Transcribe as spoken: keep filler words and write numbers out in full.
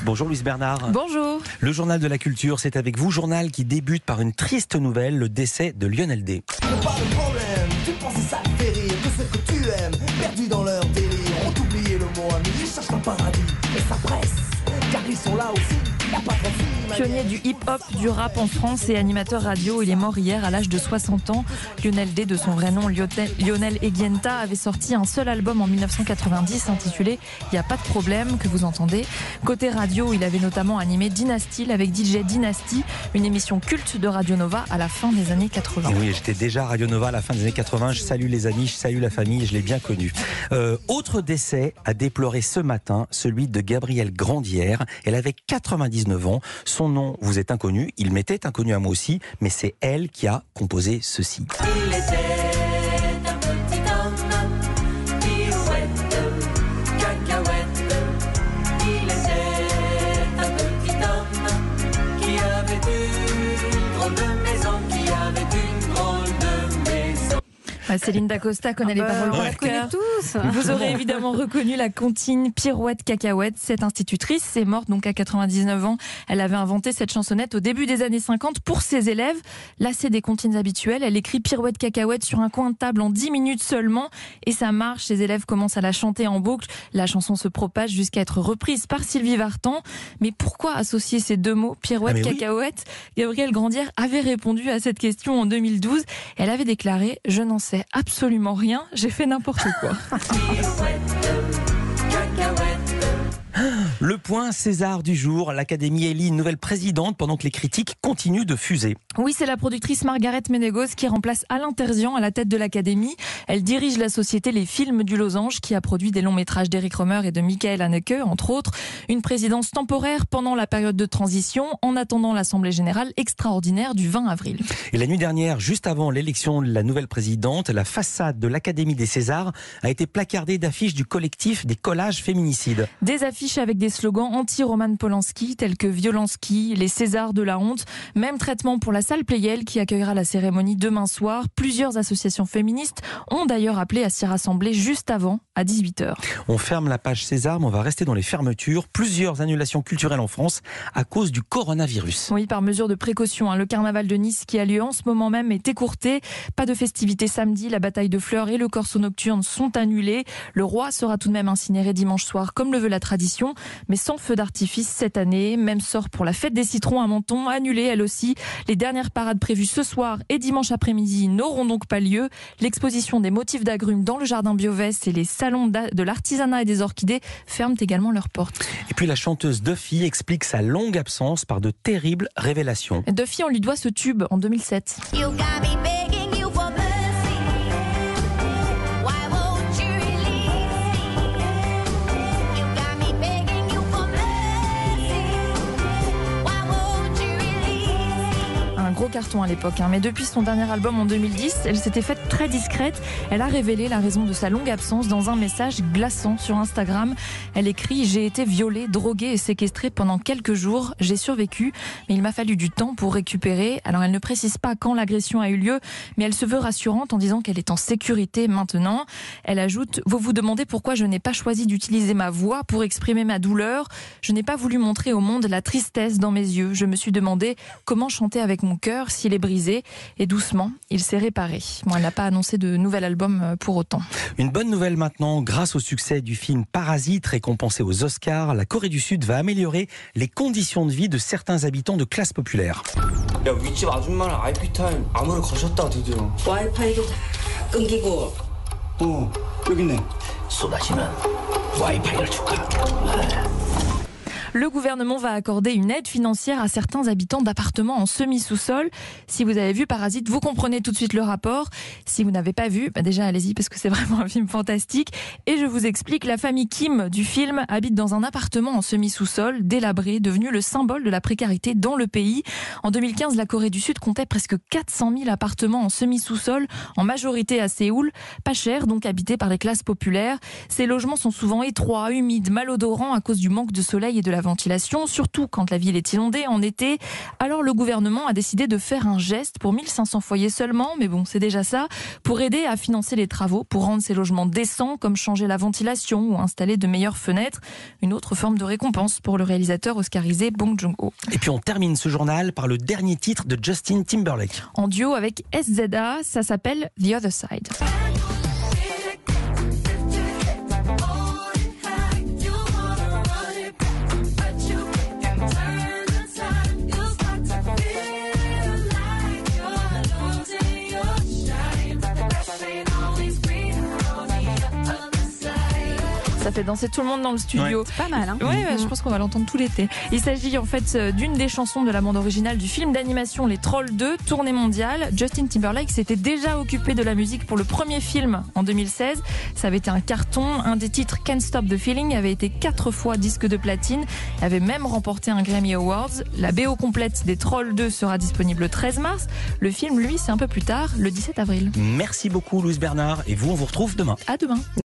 Bonjour Louise Bernard. Bonjour. Le journal de la culture, c'est avec vous. Journal qui débute par une triste nouvelle, le décès de Lionel D. Pas de problème, tu penses que ça te fait rire, que ce que tu aimes, perdu dans leur délire, ont oublié le mot ami, ils cherchent un paradis, et ça presse, car ils sont là aussi, y a pas trop de filles. Pionnier du hip-hop, du rap en France et animateur radio, il est mort hier à l'âge de soixante ans. Lionel D, de son vrai nom Lionel Eguienta, avait sorti un seul album en dix-neuf cent quatre-vingt-dix intitulé « Y a pas de problème » que vous entendez. Côté radio, il avait notamment animé Dynasty avec D J Dynasty, une émission culte de Radio Nova à la fin des années quatre-vingts. Et oui, j'étais déjà à Radio Nova à la fin des années quatre-vingts. Je salue les amis, je salue la famille, je l'ai bien connu. Euh, autre décès à déplorer ce matin, celui de Gabrielle Grandière. Elle avait quatre-vingt-dix-neuf ans. Son nom vous est inconnu, il m'était inconnu à moi aussi, mais c'est elle qui a composé ceci. Il était un petit homme, pirouette, cacahuète. Il était un petit homme qui avait une drôle de maison, qui avait une drôle de maison. Céline Dacosta connaît ah bah, les paroles on par la connaît cœur. tous. Vous aurez évidemment reconnu la comptine Pirouette Cacahuète. Cette institutrice est morte donc à quatre-vingt-dix-neuf ans. Elle avait inventé cette chansonnette au début des années cinquante pour ses élèves. Lassée des comptines habituelles, elle écrit Pirouette Cacahuète sur un coin de table en dix minutes seulement. Et ça marche, ses élèves commencent à la chanter en boucle. La chanson se propage jusqu'à être reprise par Sylvie Vartan. Mais pourquoi associer ces deux mots, Pirouette ah Cacahuète ? Oui. Gabrielle Grandière avait répondu à cette question en deux mille douze. Elle avait déclaré « Je n'en sais absolument rien, j'ai fait n'importe quoi ». Le point César du jour, l'Académie élit une nouvelle présidente pendant que les critiques continuent de fuser. Oui, c'est la productrice Margaret Ménégoz qui remplace Alain Terzian à la tête de l'Académie. Elle dirige la société Les Films du Losange qui a produit des longs métrages d'Éric Rohmer et de Michael Haneke, entre autres. Une présidence temporaire pendant la période de transition, en attendant l'Assemblée Générale extraordinaire du vingt avril. Et la nuit dernière, juste avant l'élection de la nouvelle présidente, la façade de l'Académie des Césars a été placardée d'affiches du collectif des collages féminicides. Des affiches avec des slogans anti-Roman Polanski tels que Violenski, les Césars de la honte. Même traitement pour la salle Pleyel qui accueillera la cérémonie demain soir. Plusieurs associations féministes ont d'ailleurs appelé à s'y rassembler juste avant, à dix-huit heures. On ferme la page César, mais on va rester dans les fermetures. Plusieurs annulations culturelles en France à cause du coronavirus. Oui, par mesure de précaution. Hein. Le carnaval de Nice qui a lieu en ce moment même est écourté. Pas de festivités samedi. La bataille de fleurs et le corso nocturne sont annulés. Le roi sera tout de même incinéré dimanche soir, comme le veut la tradition, mais sans feu d'artifice cette année. Même sort pour la fête des citrons à Menton, annulée elle aussi. Les dernières parades prévues ce soir et dimanche après-midi n'auront donc pas lieu. L'exposition des motifs d'agrumes dans le jardin Biovès et les salons de l'artisanat et des orchidées ferment également leurs portes. Et puis la chanteuse Duffy explique sa longue absence par de terribles révélations. Duffy, on lui doit ce tube en deux mille sept. You got me begging you for mercy. Why won't you release me? You got me begging you for mercy. Why won't you release me? Un gros carton à l'époque, hein. Mais depuis son dernier album en deux mille dix, elle s'était faite très discrète. Elle a révélé la raison de sa longue absence dans un message glaçant sur Instagram. Elle écrit « J'ai été violée, droguée et séquestrée pendant quelques jours. J'ai survécu, mais il m'a fallu du temps pour récupérer. » Alors elle ne précise pas quand l'agression a eu lieu, mais elle se veut rassurante en disant qu'elle est en sécurité maintenant. Elle ajoute « Vous vous demandez pourquoi je n'ai pas choisi d'utiliser ma voix pour exprimer ma douleur. Je n'ai pas voulu montrer au monde la tristesse dans mes yeux. Je me suis demandé comment chanter avec mon cœur s'il est brisé. Et doucement, il s'est réparé. » Bon, elle n'a pas annoncé de nouvel album pour autant. Une bonne nouvelle maintenant, grâce au succès du film Parasite, récompensé aux Oscars, la Corée du Sud va améliorer les conditions de vie de certains habitants de classe populaire. 야, 윗집 아줌마랑 아이피 타임 안으로 가셨다 드디어. 와이파이도 다 끊기고. 어, 여기 있네. 쏟아지는 와이파이를 줄까? Le gouvernement va accorder une aide financière à certains habitants d'appartements en semi-sous-sol. Si vous avez vu Parasite, vous comprenez tout de suite le rapport. Si vous n'avez pas vu, bah déjà allez-y parce que c'est vraiment un film fantastique. Et je vous explique, la famille Kim du film habite dans un appartement en semi-sous-sol, délabré, devenu le symbole de la précarité dans le pays. En deux mille quinze, la Corée du Sud comptait presque quatre cent mille appartements en semi-sous-sol, en majorité à Séoul. Pas cher, donc habités par les classes populaires. Ces logements sont souvent étroits, humides, malodorants à cause du manque de soleil et de la ventilation, surtout quand la ville est inondée en été. Alors le gouvernement a décidé de faire un geste pour mille cinq cents foyers seulement, mais bon, c'est déjà ça, pour aider à financer les travaux, pour rendre ces logements décents, comme changer la ventilation ou installer de meilleures fenêtres. Une autre forme de récompense pour le réalisateur oscarisé Bong Joon-ho. Et puis on termine ce journal par le dernier titre de Justin Timberlake. En duo avec S Z A, ça s'appelle The Other Side. Ça fait danser tout le monde dans le studio. Ouais. C'est pas mal, hein. Ouais, ouais, je pense qu'on va l'entendre tout l'été. Il s'agit en fait d'une des chansons de la bande originale du film d'animation Les Trolls deux, tournée mondiale. Justin Timberlake s'était déjà occupé de la musique pour le premier film en deux mille seize. Ça avait été un carton. Un des titres, Can't Stop the Feeling, avait été quatre fois disque de platine. Il avait même remporté un Grammy Awards. La B O complète des Trolls deux sera disponible le treize mars. Le film, lui, c'est un peu plus tard, le dix-sept avril. Merci beaucoup, Louise Bernard. Et vous, on vous retrouve demain. À demain.